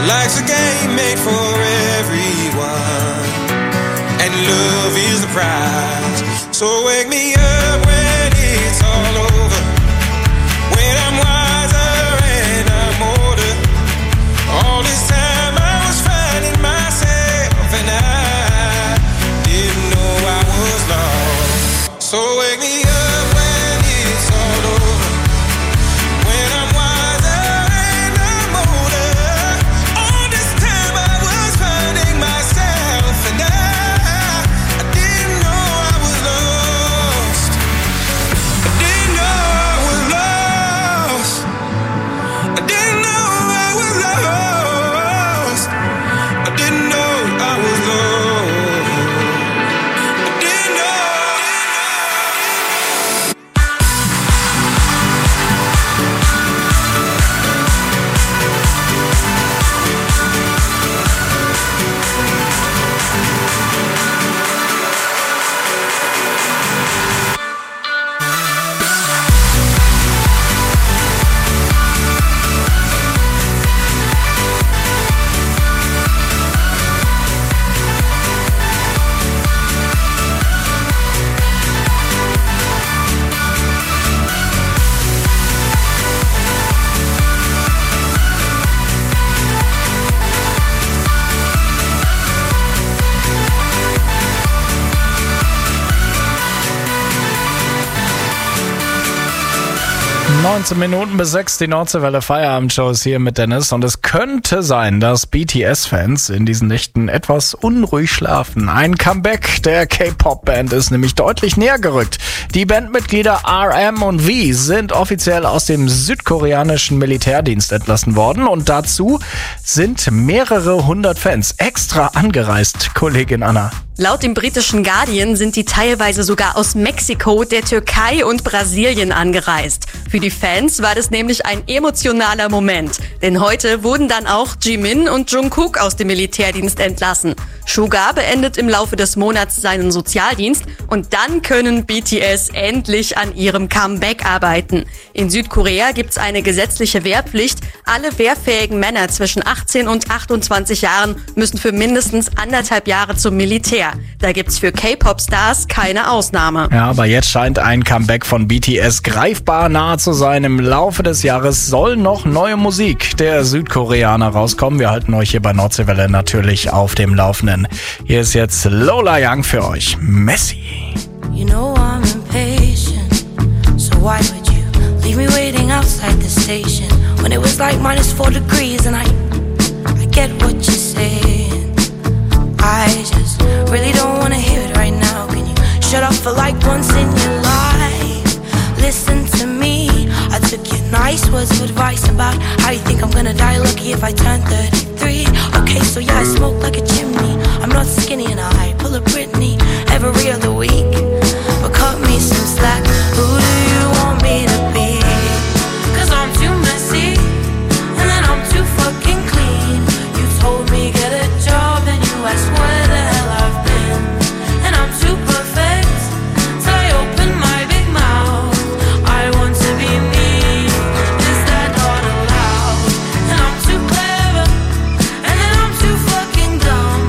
Life's a game made for everyone, and love is the prize. So wake me up when it's all over, when I'm wiser and I'm older. All this time I was finding myself, and I didn't know I was lost. So wake me up when it's all over, when I'm wiser and I'm older. All this time I was finding myself, and I didn't know I was lost. I didn't know I was lost. I didn't know I was lost. I didn't know I was lost. I didn't know. 19 Minuten bis 6, die Nordseewelle Feierabendshow ist hier mit Dennis. Und es könnte sein, dass BTS-Fans in diesen Nächten etwas unruhig schlafen. Ein Comeback der K-Pop-Band ist nämlich deutlich näher gerückt. Die Bandmitglieder RM und V sind offiziell aus dem südkoreanischen Militärdienst entlassen worden. Und dazu sind mehrere hundert Fans extra angereist, Kollegin Anna. Laut dem britischen Guardian sind die teilweise sogar aus Mexiko, der Türkei und Brasilien angereist. Für die Fans war das nämlich ein emotionaler Moment. Denn heute wurden dann auch Jimin und Jungkook aus dem Militärdienst entlassen. Suga beendet im Laufe des Monats seinen Sozialdienst und dann können BTS endlich an ihrem Comeback arbeiten. In Südkorea gibt's eine gesetzliche Wehrpflicht. Alle wehrfähigen Männer zwischen 18 und 28 Jahren müssen für mindestens 1,5 Jahre zum Militär. Da gibt's für K-Pop-Stars keine Ausnahme. Ja, aber jetzt scheint ein Comeback von BTS greifbar nahe zu sein. Im Laufe des Jahres soll noch neue Musik der Südkoreaner rauskommen. Wir halten euch hier bei Nordseewelle natürlich auf dem Laufenden. Hier ist jetzt Lola Young für euch. Messi. You know I'm impatient, so why would you leave me waiting outside the station when it was like -4 degrees and I get what you're saying. I just really don't wanna hear it right now. Can you shut up for like once in your life? Listen to me. I took your nice words of advice about how you think I'm gonna die lucky if I turn 33. Okay, so yeah, I smoke like a chimney. I'm not skinny and I pull a Britney every other week. But cut me some slack. Who do you want me to be? 'Cause I'm too messy and then I'm too fucking clean. You told me get a job and you asked where the hell I've been. And I'm too perfect till I open my big mouth. I want to be me. Is that not allowed? And I'm too clever and then I'm too fucking dumb.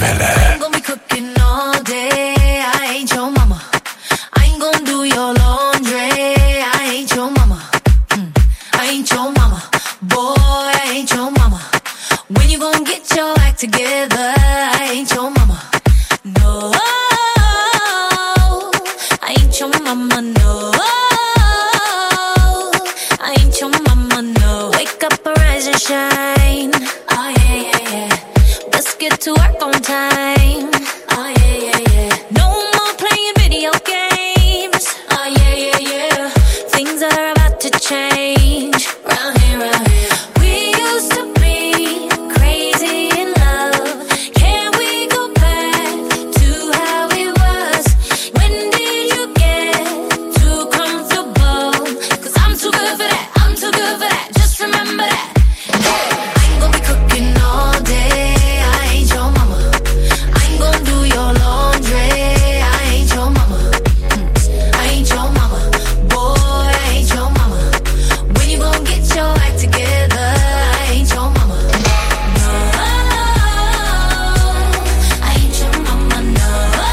Welle. ain't gonna be cooking all day. I ain't your mama. I ain't gonna do your laundry. I ain't your mama. I ain't your mama. Boy, I ain't your mama. When you gonna get your act together? I ain't your mama. No, I ain't your mama. No, I ain't your mama. No, wake up, arise and shine. Oh yeah, yeah, yeah. Let's get to work on time. Oh yeah, yeah, yeah. No more playing video games. Oh yeah, yeah, yeah. Things are about to change. Round here, round here. We used to be crazy in love. Can we go back to how it was? When did you get too comfortable? 'Cause I'm too good for that. I'm too good for that. Just remember that. Hey, I ain't gonna be cooking all day. I ain't your mama. I ain't gonna do your laundry. I ain't your mama. I ain't your mama. Boy, I ain't your mama. When you gonna get your act together? I ain't your mama. No, I ain't your mama. No,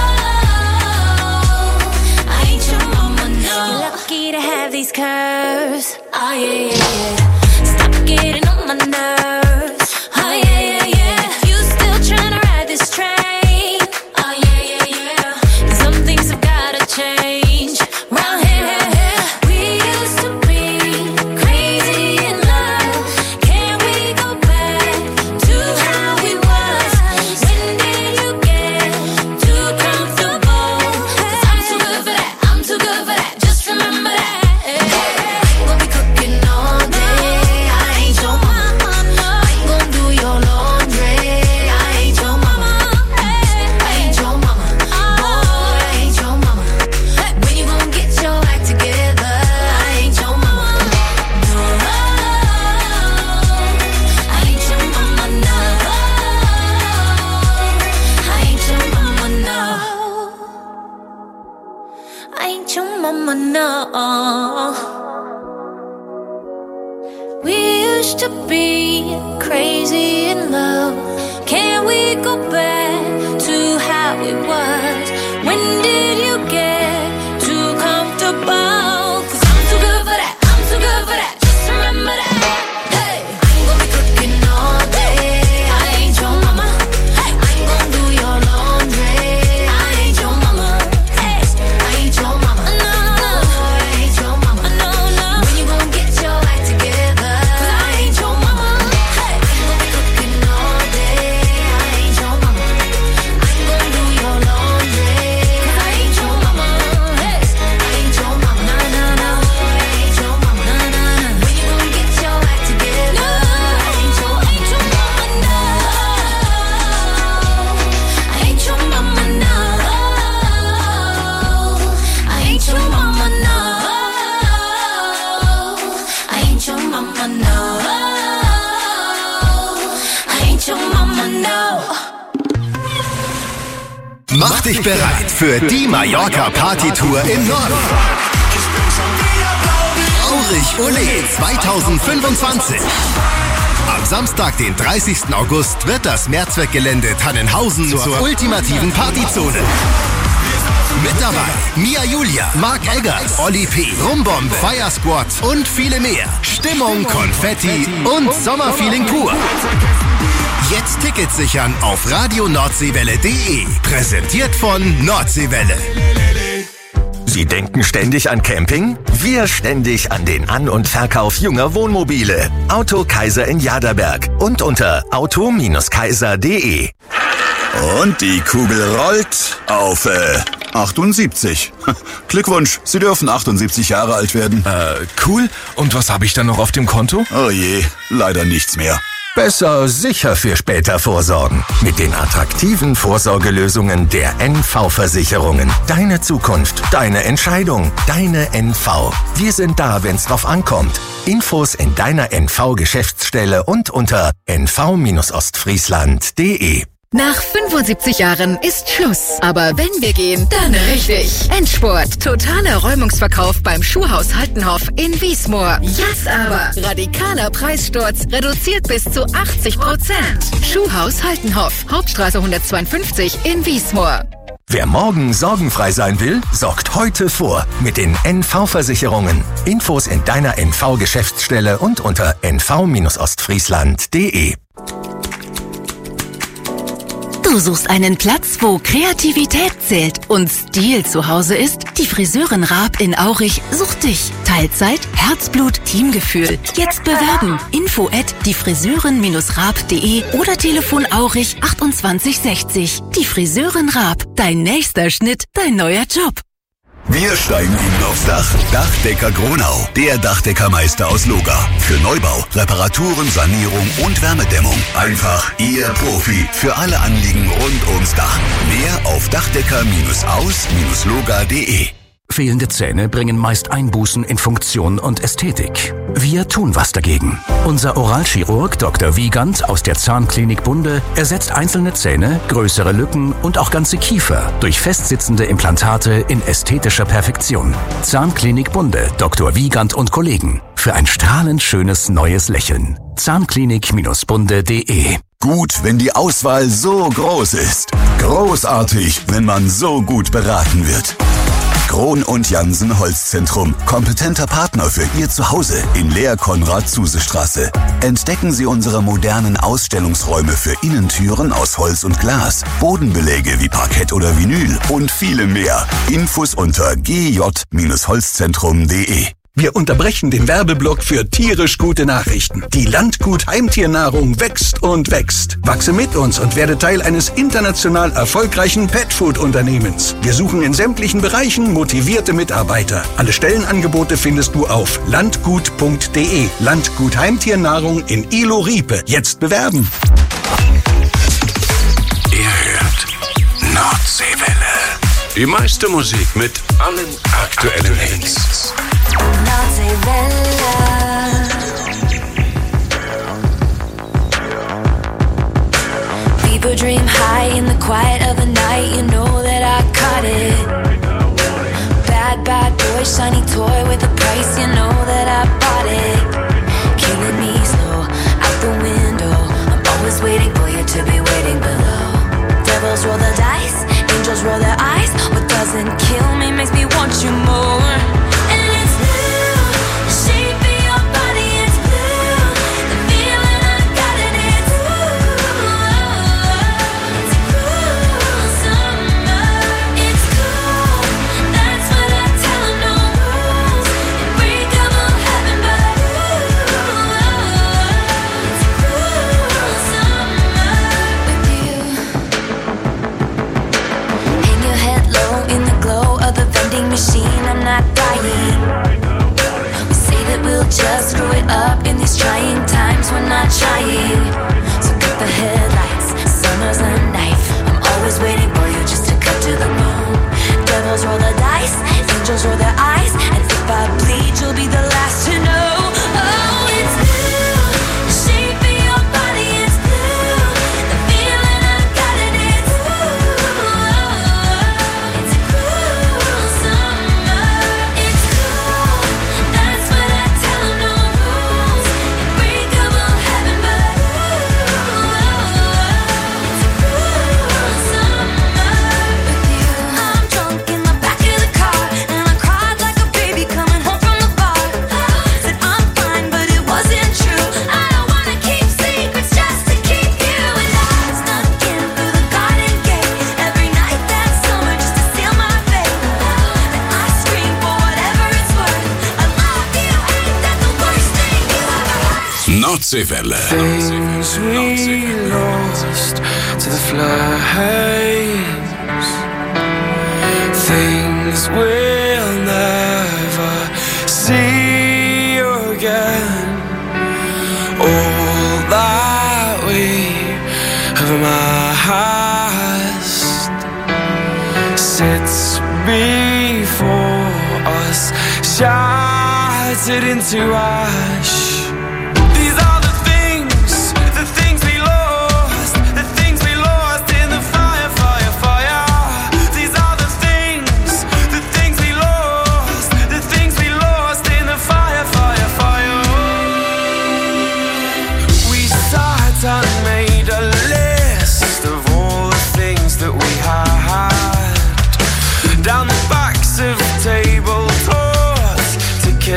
I ain't your mama. No, you're lucky to have these curves. Oh yeah, yeah, yeah. Stop getting on my nerves. Oh yeah, yeah, yeah. You still trying to ride this train? Oh yeah, yeah, yeah. Some things have gotta change. Round here, here, here. We used to be crazy in love. Can we go back to how we was? When did you get too comfortable? 'Cause I'm too good for that. I'm too good for that. Just remember that. I ain't gonna be cooking all day. I ain't your mama. I ain't gonna do your laundry. I ain't your mama. I ain't your mama. Boy, I ain't your mama. When you gonna get your act together? I ain't your mama. No, I ain't your mama. No, I ain't your mama. No, I ain't your mama. No. We used to be crazy in love. Can we go back to how it was? When did you get too comfortable? 'Cause I'm too good for that. I'm too good for that. Just remember that. Hey, I ain't gonna be cooking all day. I ain't your mama. I ain't gonna do your laundry. I ain't your mama. Hey, I ain't your mama. No, no, I ain't your mama. No, no. When you gonna get your act together? 'Cause I ain't your mama. Hey, I ain't gonna be cooking all day. I ain't your mama. I ain't gonna do your laundry. 'Cause I ain't your mama. Hey, I ain't your mama. No, no, no. I ain't your mama. No, no, no. When you gonna get your act together? I ain't your mama. No, I ain't your mama. No, I ain't your mama. No, I ain't your mama. No, I ain't your mama. No. Mach dich bereit für die Mallorca-Partytour im Norden. Aurich Ole 2025. Am Samstag, den 30. August, wird das Mehrzweckgelände Tannenhausen zur ultimativen Partyzone. Mit dabei Mia Julia, Mark Eggers, Olli P., Rumbombe, Fire Squad und viele mehr. Stimmung, Konfetti und Sommerfeeling pur. Jetzt Tickets sichern auf radioNordseewelle.de. Präsentiert von Nordseewelle. Sie denken ständig an Camping? Wir ständig an den An- und Verkauf junger Wohnmobile. Auto Kaiser in Jaderberg und unter auto-kaiser.de. Und die Kugel rollt auf 78. Glückwunsch, Sie dürfen 78 Jahre alt werden. Cool. Und was habe ich dann noch auf dem Konto? Oh je, leider nichts mehr. Besser sicher für später vorsorgen. Mit den attraktiven Vorsorgelösungen der NV-Versicherungen. Deine Zukunft, deine Entscheidung, deine NV. Wir sind da, wenn's drauf ankommt. Infos in deiner NV-Geschäftsstelle und unter nv-ostfriesland.de. Nach 75 Jahren ist Schluss. Aber wenn wir gehen, dann richtig. Endspurt. Totaler Räumungsverkauf beim Schuhhaus Haltenhoff in Wiesmoor. Jetzt aber radikaler Preissturz. Reduziert bis zu 80%. Schuhhaus Haltenhoff. Hauptstraße 152 in Wiesmoor. Wer morgen sorgenfrei sein will, sorgt heute vor mit den NV-Versicherungen. Infos in deiner NV-Geschäftsstelle und unter nv-ostfriesland.de. Du suchst einen Platz, wo Kreativität zählt und Stil zu Hause ist? Die Friseurin Raab in Aurich sucht dich. Teilzeit, Herzblut, Teamgefühl. Jetzt bewerben. info@diefriseurin-raab.de oder Telefon Aurich 2860. Die Friseurin Raab. Dein nächster Schnitt, dein neuer Job. Wir steigen Ihnen aufs Dach. Dachdecker Gronau, der Dachdeckermeister aus Loga. Für Neubau, Reparaturen, Sanierung und Wärmedämmung. Einfach Ihr Profi für alle Anliegen rund ums Dach. Mehr auf dachdecker-aus-loga.de. Fehlende Zähne bringen meist Einbußen in Funktion und Ästhetik. Wir tun was dagegen. Unser Oralchirurg Dr. Wiegand aus der Zahnklinik Bunde ersetzt einzelne Zähne, größere Lücken und auch ganze Kiefer durch festsitzende Implantate in ästhetischer Perfektion. Zahnklinik Bunde, Dr. Wiegand und Kollegen. Für ein strahlend schönes neues Lächeln. Zahnklinik-bunde.de. Gut, wenn die Auswahl so groß ist. Großartig, wenn man so gut beraten wird. Krohn und Jansen Holzzentrum. Kompetenter Partner für Ihr Zuhause in Lehr-Konrad-Zuse-Straße. Entdecken Sie unsere modernen Ausstellungsräume für Innentüren aus Holz und Glas, Bodenbeläge wie Parkett oder Vinyl und viele mehr. Infos unter gj-holzzentrum.de. Wir unterbrechen den Werbeblock für tierisch gute Nachrichten. Die Landgut Heimtiernahrung wächst und wächst. Wachse mit uns und werde Teil eines international erfolgreichen Petfood-Unternehmens. Wir suchen in sämtlichen Bereichen motivierte Mitarbeiter. Alle Stellenangebote findest du auf landgut.de. Landgut Heimtiernahrung in Ilo-Riepe. Jetzt bewerben. Ihr hört Nordseewelle. Die meiste Musik mit allen aktuellen Hits. People dream high in the quiet of the night. You know that I caught it. Bad, bad boy, shiny toy with a price. You know that I bought it. Killing me slow, out the window. I'm always waiting for you to be waiting below. Devils roll the dice, angels roll their eyes. What doesn't kill me makes me want you more. Machine, I'm not dying. We say that we'll just screw it up in these trying times. We're not trying. So cut the headlights, summer's a knife. I'm always waiting for you just to cut to the bone. Devils roll the dice, angels roll their eyes. And if I bleed, you'll be the last to know. Oh, it's blue, the shape of your body is blue. The feeling I've got it is blue. It's cool summer, it's cool. That's what I tell 'em, no rules. Unbreakable heaven, but it's cool summer with you. I'm drunk in the back of the car, and I cried like a baby coming home from the bar. Said I'm fine, but it wasn't true. I don't wanna keep secrets just to keep you. And I snuck in through the garden gate every night that summer just to seal my fate. Then I scream for whatever it's worth. I love you, ain't that the worst thing you ever heard? Nordseewelle. Things we lost to the flames. Things we'll never see again. All that we have amassed sits before us, shattered into ash. These are the things we lost, the things we lost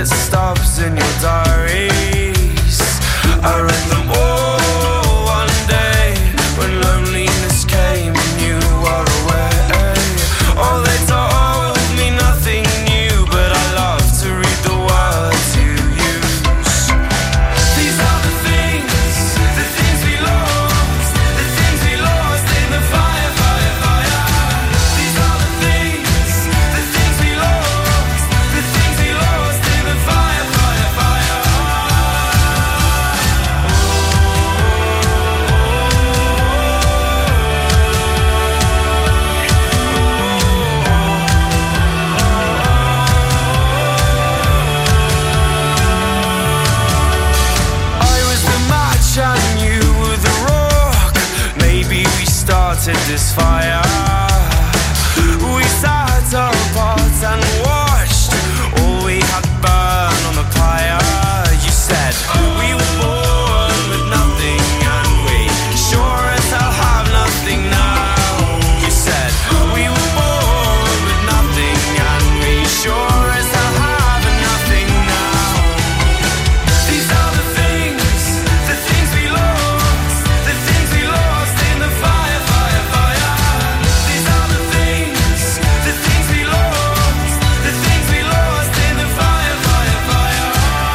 there's stops in your diaries. I read them all one day when loneliness came and you were away. Oh, they told me nothing new, but I love to read the words you use. These are the things we lost, the things we lost in the fire, fire, fire. These are the things we lost, the things we lost in the fire, fire, fire. I was the match and you were the rock. Maybe we started this fire. We sat apart and watched all we had burn on the pyre. You said we were born with nothing and we sure as hell have nothing now. You said we were born with nothing and we sure as hell have nothing now. These are the things we lost, the things we lost in the fire, fire, fire. These are the things we lost, the things we lost in the fire, fire, fire.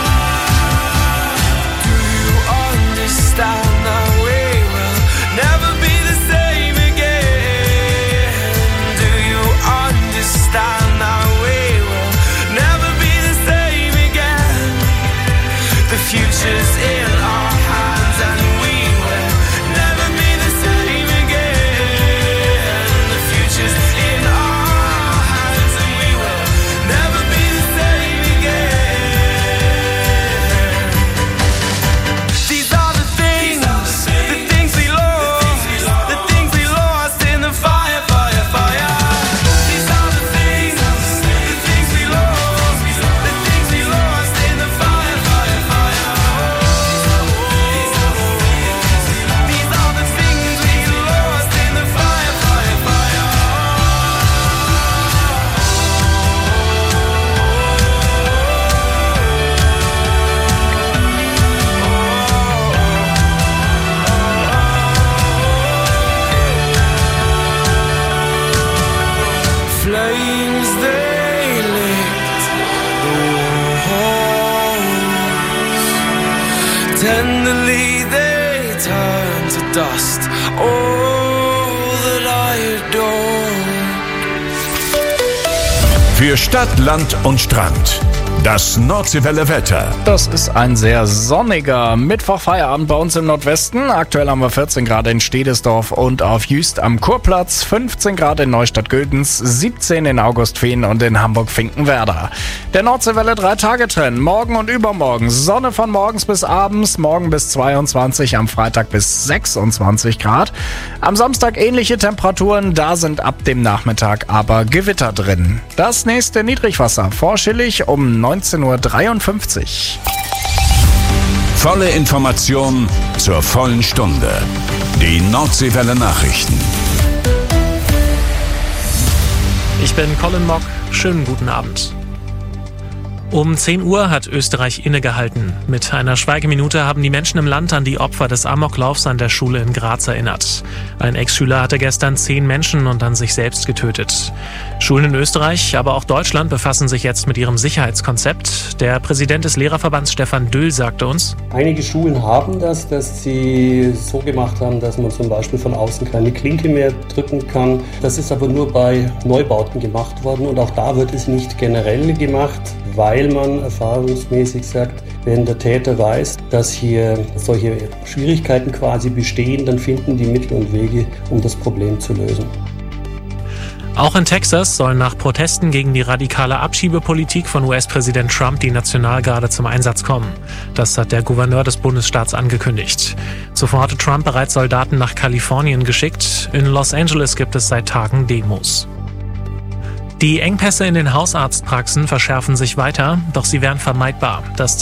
Do you understand that we will never be the same again? Do you understand that we will never be the same again? The future's in our hands and we will never be the same again. The future's in our hands and we will never be the same again. These are the things we lost, the things we lost in the fire, fire, fire. These are the things we lost, the things we lost in the fire, fire, fire. These are the things we lost in the fire, fire, fire. Flames they licked the walls. Tenderly they turned to dust all that I adored. Für Stadt, Land und Strand. Das Nordseewelle Wetter. Das ist ein sehr sonniger Mittwochfeierabend bei uns im Nordwesten. Aktuell haben wir 14 Grad in Stedesdorf und auf Jüst am Kurplatz, 15 Grad in Neustadt-Gödens, 17 in Augustfehn und in Hamburg-Finkenwerder. Der Nordseewelle 3-Tage-Trend. Morgen und übermorgen Sonne von morgens bis abends, morgen bis 22, am Freitag bis 26 Grad. Am Samstag ähnliche Temperaturen, da sind ab dem Nachmittag aber Gewitter drin. Das nächste Niedrigwasser vor Schillig um 19:53 Uhr. Volle Information zur vollen Stunde. Die Nordseewelle Nachrichten. Ich bin Colin Mock. Schönen guten Abend. Um 10 Uhr hat Österreich innegehalten. Mit einer Schweigeminute haben die Menschen im Land an die Opfer des Amoklaufs an der Schule in Graz erinnert. Ein Ex-Schüler hatte gestern 10 Menschen und dann sich selbst getötet. Schulen in Österreich, aber auch Deutschland befassen sich jetzt mit ihrem Sicherheitskonzept. Der Präsident des Lehrerverbands Stefan Düll sagte uns: Einige Schulen haben das, dass sie so gemacht haben, dass man zum Beispiel von außen keine Klinke mehr drücken kann. Das ist aber nur bei Neubauten gemacht worden und auch da wird es nicht generell gemacht, weil man erfahrungsmäßig sagt, wenn der Täter weiß, dass hier solche Schwierigkeiten quasi bestehen, dann finden die Mittel und Wege, um das Problem zu lösen. Auch in Texas sollen nach Protesten gegen die radikale Abschiebepolitik von US-Präsident Trump die Nationalgarde zum Einsatz kommen. Das hat der Gouverneur des Bundesstaats angekündigt. Zuvor hatte Trump bereits Soldaten nach Kalifornien geschickt. In Los Angeles gibt es seit Tagen Demos. Die Engpässe in den Hausarztpraxen verschärfen sich weiter, doch sie wären vermeidbar. Das